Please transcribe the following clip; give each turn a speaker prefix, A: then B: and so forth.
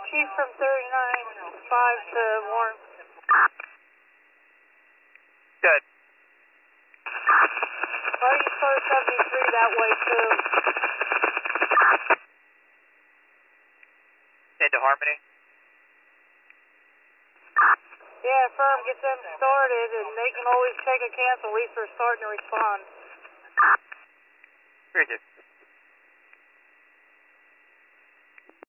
A: Chief from 39-5 to Warren.
B: Good.
A: Buddy Star 73 that way too.
B: Into Harmony.
A: Yeah, firm, get them started, and they can always take a cancel. At least they're starting to respond.
B: Appreciate it.